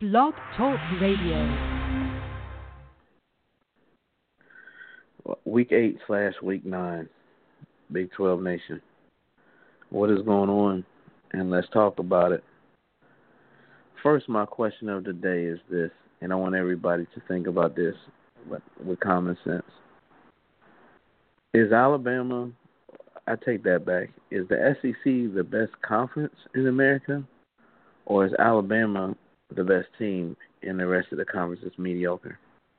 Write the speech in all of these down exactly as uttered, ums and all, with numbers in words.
Blog Talk Radio. Week eight slash week nine, Big twelve Nation. What is going on? And let's talk about it. First, my question of the day is this, and I want everybody to think about this with, with common sense. Is Alabama, I take that back, is the S E C the best conference in America, or is Alabama the best team and the rest of the conference is mediocre?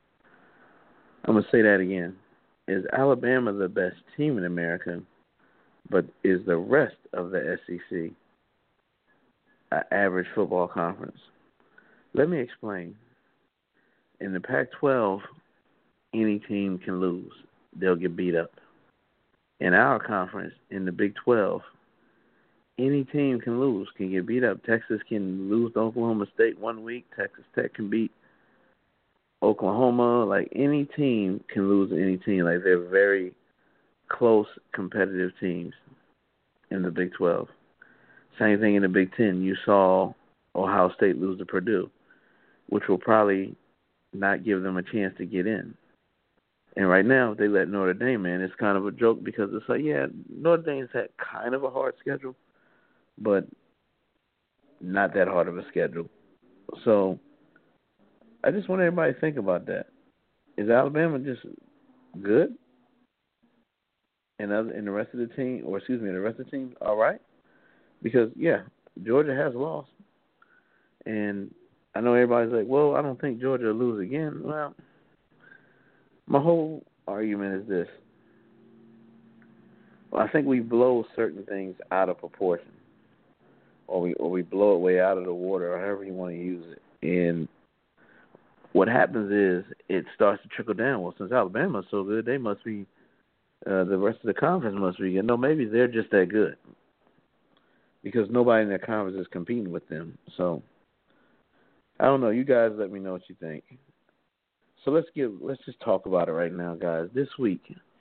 I'm going to say that again. Is Alabama the best team in America, but is the rest of the S E C an average football conference? Let me explain. In the Pac twelve, any team can lose. They'll get beat up. In our conference, in the Big twelve, any team can lose, can get beat up. Texas can lose to Oklahoma State one week. Texas Tech can beat Oklahoma. Like, any team can lose to any team. Like, they're very close, competitive teams in the Big twelve. Same thing in the Big ten. You saw Ohio State lose to Purdue, which will probably not give them a chance to get in. And right now, if they let Notre Dame in, it's kind of a joke because it's like, yeah, Notre Dame's had kind of a hard schedule, but not that hard of a schedule. So I just want everybody to think about that. Is Alabama just good? And other, and the rest of the team, or excuse me, the rest of the team, all right? Because, yeah, Georgia has lost. And I know everybody's like, well, I don't think Georgia will lose again. Well, my whole argument is this. Well, I think we blow certain things out of proportion, or we or we blow it way out of the water, or however you want to use it. And what happens is it starts to trickle down. Well, since Alabama's so good, they must be, uh, the rest of the conference must be good. No, maybe they're just that good because nobody in their conference is competing with them. So I don't know. You guys let me know what you think. So let's give let's just talk about it right now, guys. This week,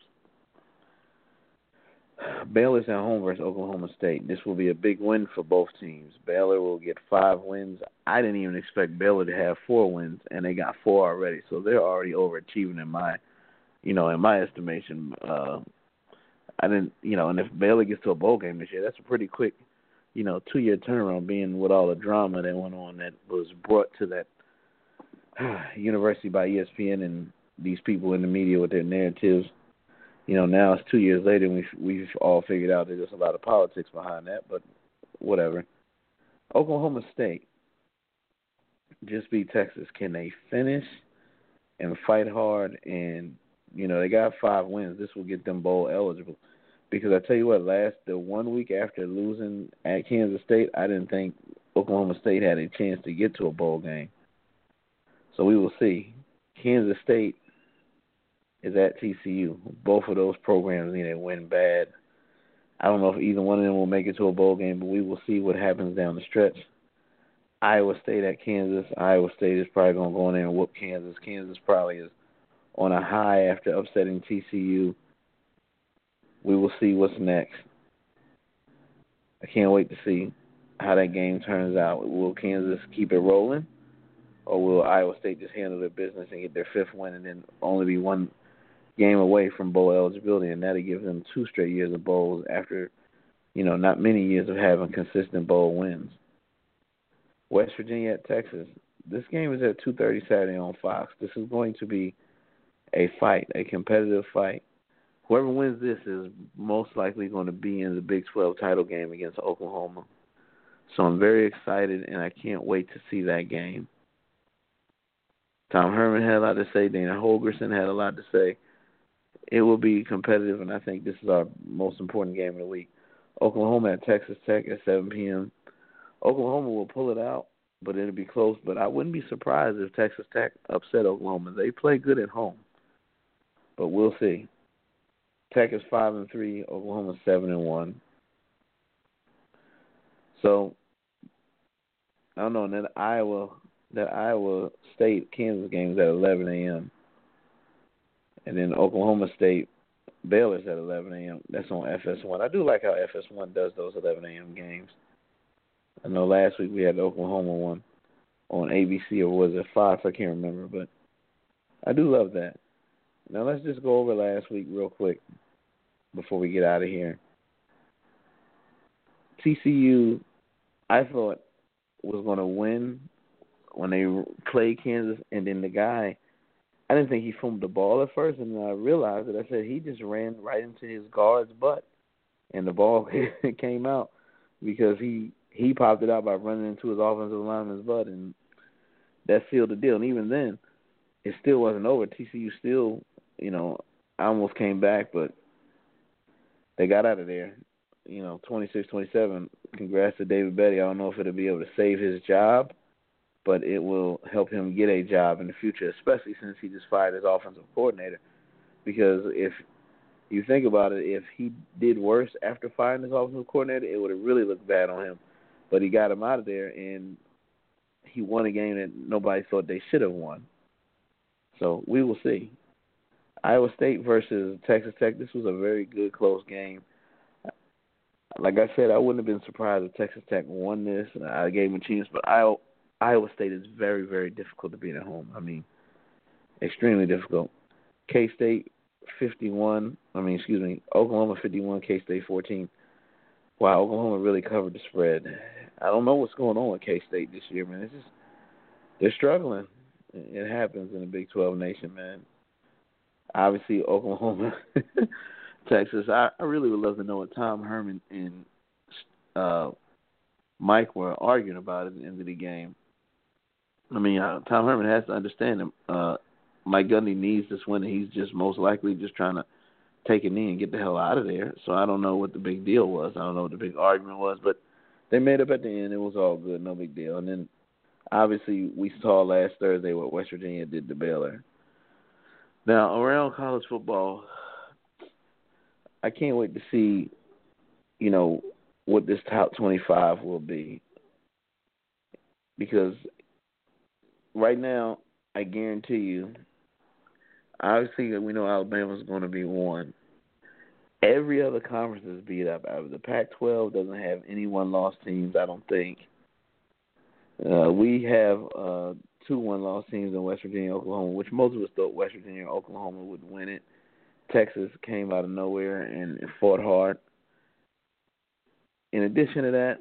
Baylor's at home versus Oklahoma State. This will be a big win for both teams. Baylor will get five wins. I didn't even expect Baylor to have four wins, and they got four already. So they're already overachieving in my, you know, in my estimation. Uh, I didn't, you know, and if Baylor gets to a bowl game this year, that's a pretty quick, you know, two-year turnaround. Being with all the drama that went on that was brought to that university by E S P N and these people in the media with their narratives. You know, now it's two years later and we've, we've all figured out that there's a lot of politics behind that, but whatever. Oklahoma State just beat Texas. Can they finish and fight hard? And, you know, they got five wins. This will get them bowl eligible. Because I tell you what, last the one week after losing at Kansas State, I didn't think Oklahoma State had a chance to get to a bowl game. So we will see. Kansas State is at T C U. Both of those programs need to win bad. I don't know if either one of them will make it to a bowl game, but we will see what happens down the stretch. Iowa State at Kansas. Iowa State is probably going to go in there and whoop Kansas. Kansas probably is on a high after upsetting T C U. We will see what's next. I can't wait to see how that game turns out. Will Kansas keep it rolling? Or will Iowa State just handle their business and get their fifth win and then only be one game away from bowl eligibility? And that'll give them two straight years of bowls after, you know, not many years of having consistent bowl wins. West Virginia at Texas. This game is at two thirty Saturday on Fox. This is going to be a fight, a competitive fight. Whoever wins this is most likely going to be in the Big twelve title game against Oklahoma. So I'm very excited, and I can't wait to see that game. Tom Herman had a lot to say. Dana Holgerson had a lot to say. It will be competitive, and I think this is our most important game of the week. Oklahoma at Texas Tech at seven p.m. Oklahoma will pull it out, but it'll be close. But I wouldn't be surprised if Texas Tech upset Oklahoma. They play good at home, but we'll see. Tech is five and three. Oklahoma seven and one. So I don't know. And then Iowa. That Iowa State-Kansas game is at eleven a.m. And then Oklahoma State, Baylor's at eleven a.m. That's on F S one. I do like how F S one does those eleven a.m. games. I know last week we had the Oklahoma one. on A B C, or was it Fox? I can't remember, but I do love that. Now let's just go over last week real quick before we get out of here. T C U, I thought, was going to win when they played Kansas, and then the guy, I didn't think he fumbled the ball at first, and then I realized it. I said he just ran right into his guard's butt, and the ball came out because he he popped it out by running into his offensive lineman's butt, and that sealed the deal. And even then, it still wasn't over. T C U still, you know, almost came back, but they got out of there, you know, twenty-six twenty-seven. Congrats to David Betty. I don't know if it'll be able to save his job, but it will help him get a job in the future, especially since he just fired his offensive coordinator. Because if you think about it, if he did worse after firing his offensive coordinator, it would have really looked bad on him. But he got him out of there, and he won a game that nobody thought they should have won. So we will see. Iowa State versus Texas Tech, this was a very good, close game. Like I said, I wouldn't have been surprised if Texas Tech won this. I gave them a chance, but Iowa, Iowa State is very, very difficult to beat at home. I mean, extremely difficult. K-State fifty-one, I mean, excuse me, Oklahoma fifty-one, K-State fourteen. Wow, Oklahoma really covered the spread. I don't know what's going on with K-State this year, man. It's just, they're struggling. It happens in the Big twelve nation, man. Obviously, Oklahoma, Texas. I, I really would love to know what Tom Herman and uh, Mike were arguing about at the end of the game. I mean, uh, Tom Herman has to understand him. Uh, Mike Gundy needs this win, and he's just most likely just trying to take a knee and get the hell out of there. So I don't know what the big deal was. I don't know what the big argument was, but they made up at the end. It was all good, no big deal. And then, obviously, we saw last Thursday what West Virginia did to Baylor. Now, around college football, I can't wait to see, you know, what this top twenty-five will be. Because right now, I guarantee you, obviously we know Alabama's going to be one. Every other conference is beat up. The Pac twelve doesn't have any one-loss teams, I don't think. Uh, we have uh, two one-loss teams in West Virginia and Oklahoma, which most of us thought West Virginia and Oklahoma would win it. Texas came out of nowhere and fought hard. In addition to that,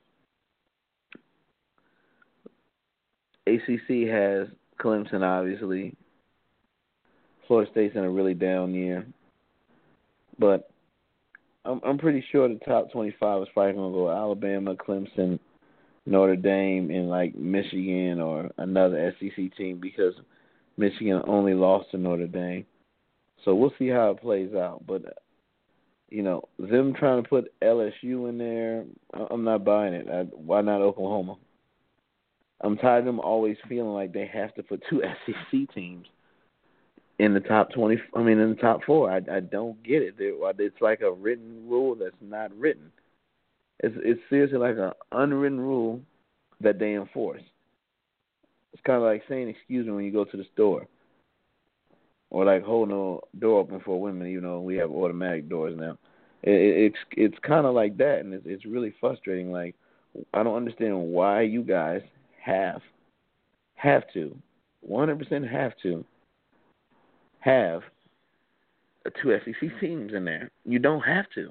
A C C has Clemson, obviously. Florida State's in a really down year. But I'm, I'm pretty sure the top twenty-five is probably going to go Alabama, Clemson, Notre Dame, and like Michigan or another S E C team because Michigan only lost to Notre Dame. So we'll see how it plays out. But, you know, them trying to put L S U in there, I'm not buying it. I, why not Oklahoma? I'm tired of them always feeling like they have to put two S E C teams in the top twenty. I mean, in the top four. I, I don't get it. It's like a written rule that's not written. It's it's seriously like an unwritten rule that they enforce. It's kind of like saying excuse me when you go to the store, or like holding the door open for women. You know, we have automatic doors now. It, it, it's it's kind of like that, and it's it's really frustrating. Like I don't understand why you guys have have to one hundred percent have to have two S E C teams in there. You don't have to.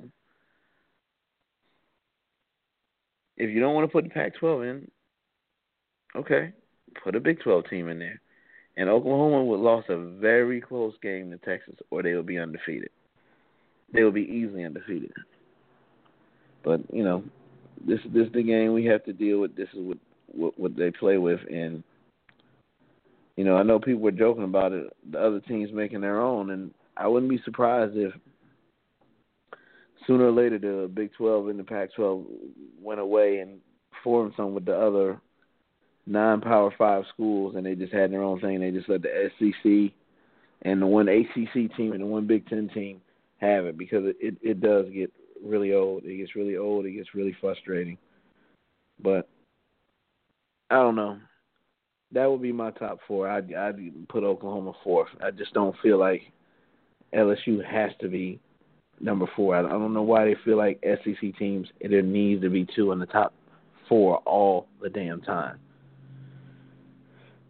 If you don't want to put the Pac twelve in, okay, put a Big twelve team in there. And Oklahoma would lost a very close game to Texas, or they would be undefeated. They would be easily undefeated. But, you know, this, this is the game we have to deal with. This is what, what, what they play with. And, you know, I know people were joking about it, the other teams making their own, and I wouldn't be surprised if sooner or later the Big twelve and the Pac twelve went away and formed some with the other non-Power five schools, and they just had their own thing. They just let the S E C and the one A C C team and the one Big Ten team have it because it, it, it does get really old. It gets really old. It gets really frustrating. But I don't know. That would be my top four. I'd, I'd put Oklahoma fourth. I just don't feel like L S U has to be number four. I don't know why they feel like S E C teams, there needs to be two in the top four all the damn time.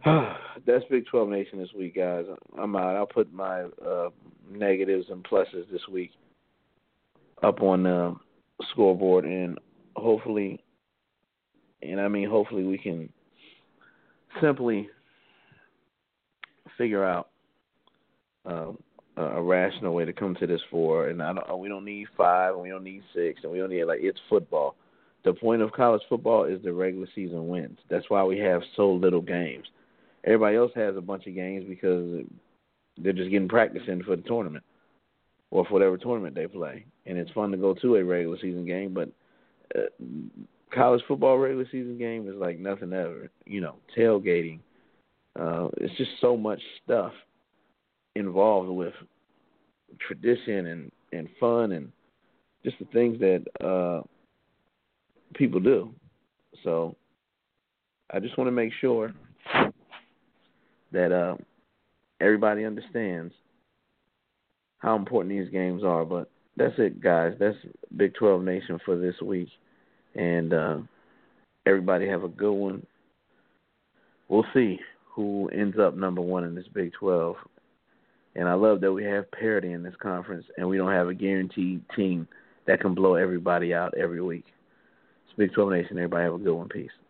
That's Big twelve Nation this week, guys. I'm out. I'll put my uh, negatives and pluses this week up on the scoreboard, and hopefully, and I mean hopefully, we can simply figure out uh, a rational way to come to this four. And I don't, we don't need five, and we don't need six, and we don't need, like, it's football. The point of college football is the regular season wins. That's why we have so little games. Everybody else has a bunch of games because they're just getting practice in for the tournament or for whatever tournament they play. And it's fun to go to a regular season game, but uh, college football regular season game is like nothing ever. You know, tailgating. Uh, it's just so much stuff involved with tradition and, and fun and just the things that uh, people do. So I just want to make sure that uh, everybody understands how important these games are. But that's it, guys. That's Big twelve Nation for this week. And uh, everybody have a good one. We'll see who ends up number one in this Big twelve. And I love that we have parity in this conference and we don't have a guaranteed team that can blow everybody out every week. It's Big twelve Nation. Everybody have a good one. Peace.